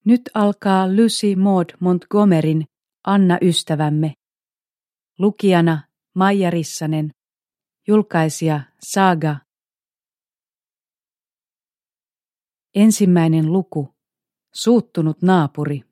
Nyt alkaa Lucy Maud Montgomeryn Anna ystävämme. Lukijana Maija Rissanen. Julkaisija Saga. Ensimmäinen luku. Suuttunut naapuri.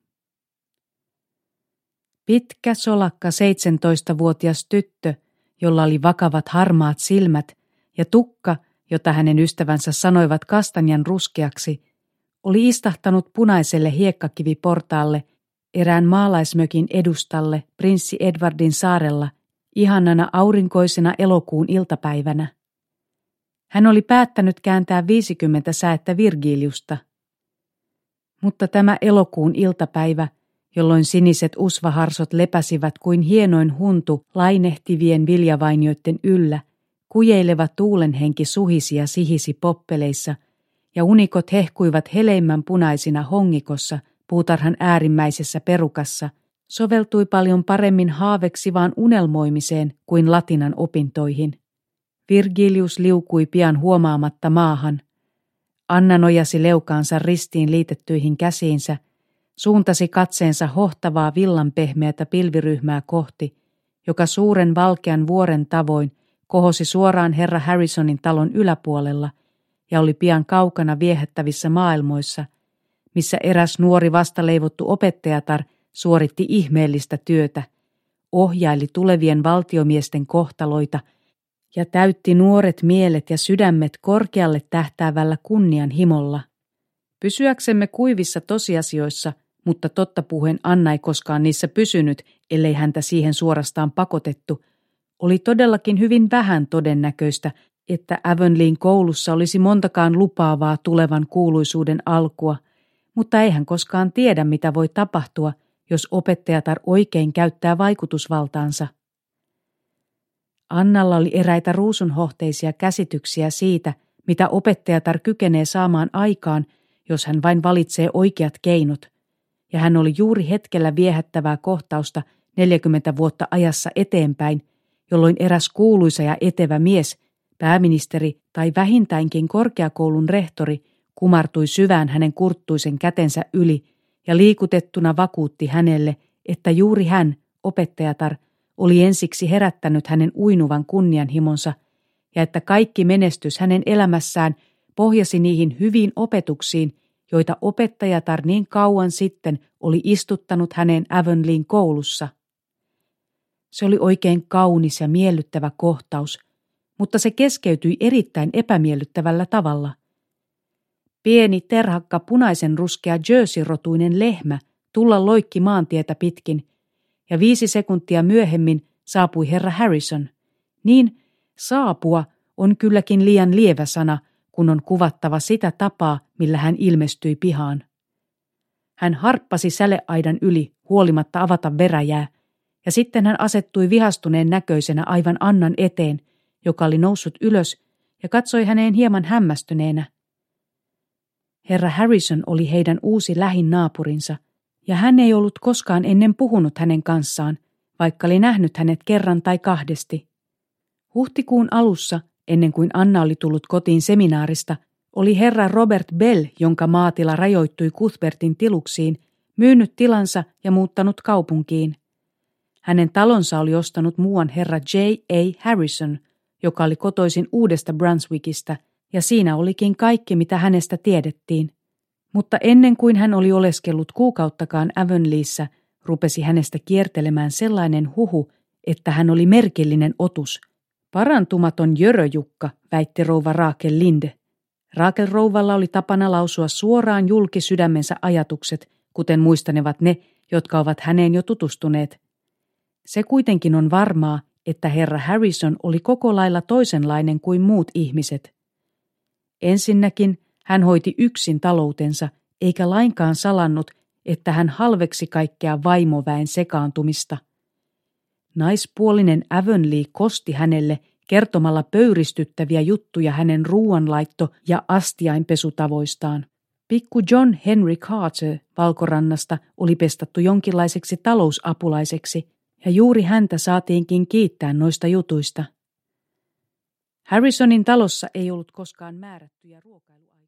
Pitkä, solakka 17-vuotias tyttö, jolla oli vakavat harmaat silmät ja tukka, jota hänen ystävänsä sanoivat kastanjan ruskeaksi, oli istahtanut punaiselle hiekkakiviportaalle erään maalaismökin edustalle prinssi Edwardin saarella ihanana aurinkoisena elokuun iltapäivänä. Hän oli päättänyt kääntää 50 säettä Virgiliusta. Mutta tämä elokuun iltapäivä, jolloin siniset usvaharsot lepäsivät kuin hienoin huntu lainehtivien viljavainioiden yllä, kujeileva tuulenhenki suhisi ja sihisi poppeleissa, ja unikot hehkuivat heleimmän punaisina hongikossa puutarhan äärimmäisessä perukassa, soveltui paljon paremmin haaveksivaan unelmoimiseen kuin latinan opintoihin. Virgilius liukui pian huomaamatta maahan. Anna nojasi leukaansa ristiin liitettyihin käsiinsä, suuntasi katseensa hohtavaa villanpehmeätä pilviryhmää kohti, joka suuren valkean vuoren tavoin kohosi suoraan herra Harrisonin talon yläpuolella ja oli pian kaukana viehättävissä maailmoissa, missä eräs nuori vastaleivottu opettajatar suoritti ihmeellistä työtä, ohjaili tulevien valtiomiesten kohtaloita ja täytti nuoret mielet ja sydämet korkealle tähtäävällä kunnianhimolla. Pysyäksemme kuivissa tosiasioissa, mutta totta puheen Anna ei koskaan niissä pysynyt, ellei häntä siihen suorastaan pakotettu, oli todellakin hyvin vähän todennäköistä, että Avonlean koulussa olisi montakaan lupaavaa tulevan kuuluisuuden alkua, mutta ei hän koskaan tiedä, mitä voi tapahtua, jos opettajatar oikein käyttää vaikutusvaltaansa. Annalla oli eräitä ruusunhohteisia käsityksiä siitä, mitä opettajatar kykenee saamaan aikaan, jos hän vain valitsee oikeat keinot, ja hän oli juuri hetkellä viehättävää kohtausta 40 vuotta ajassa eteenpäin, jolloin eräs kuuluisa ja etevä mies, pääministeri tai vähintäänkin korkeakoulun rehtori, kumartui syvään hänen kurttuisen kätensä yli ja liikutettuna vakuutti hänelle, että juuri hän, opettajatar, oli ensiksi herättänyt hänen uinuvan kunnianhimonsa ja että kaikki menestys hänen elämässään pohjasi niihin hyviin opetuksiin, joita opettajatar niin kauan sitten oli istuttanut häneen Avonlean koulussa. Se oli oikein kaunis ja miellyttävä kohtaus, mutta se keskeytyi erittäin epämiellyttävällä tavalla. Pieni, terhakka, punaisen ruskea Jersey-rotuinen lehmä tulla loikki maantietä pitkin, ja 5 sekuntia myöhemmin saapui herra Harrison. Niin, saapua on kylläkin liian lievä sana, kun on kuvattava sitä tapaa, millä hän ilmestyi pihaan. Hän harppasi säleaidan yli huolimatta avata veräjää, ja sitten hän asettui vihastuneen näköisenä aivan Annan eteen, joka oli noussut ylös ja katsoi häneen hieman hämmästyneenä. Herra Harrison oli heidän uusi lähin naapurinsa, ja hän ei ollut koskaan ennen puhunut hänen kanssaan, vaikka oli nähnyt hänet kerran tai kahdesti. Huhtikuun alussa, ennen kuin Anna oli tullut kotiin seminaarista, oli herra Robert Bell, jonka maatila rajoittui Cuthbertin tiluksiin, myynyt tilansa ja muuttanut kaupunkiin. Hänen talonsa oli ostanut muuan herra J. A. Harrison, joka oli kotoisin Uudesta Brunswickista, ja siinä olikin kaikki, mitä hänestä tiedettiin. Mutta ennen kuin hän oli oleskellut kuukauttakaan Avonleassa, rupesi hänestä kiertelemään sellainen huhu, että hän oli merkillinen otus. Parantumaton jöröjukka, väitti rouva Rachel Linde. Rachel rouvalla oli tapana lausua suoraan julki sydämensä ajatukset, kuten muistanevat ne, jotka ovat häneen jo tutustuneet. Se kuitenkin on varmaa, että herra Harrison oli koko lailla toisenlainen kuin muut ihmiset. Ensinnäkin hän hoiti yksin taloutensa, eikä lainkaan salannut, että hän halveksi kaikkea vaimoväen sekaantumista. Naispuolinen Avonlea kosti hänelle kertomalla pöyristyttäviä juttuja hänen ruuanlaitto- ja astiainpesutavoistaan. Pikku John Henry Carter Valkorannasta oli pestattu jonkinlaiseksi talousapulaiseksi, ja juuri häntä saatiinkin kiittää noista jutuista. Harrisonin talossa ei ollut koskaan määrättyjä ruokailuaikoja.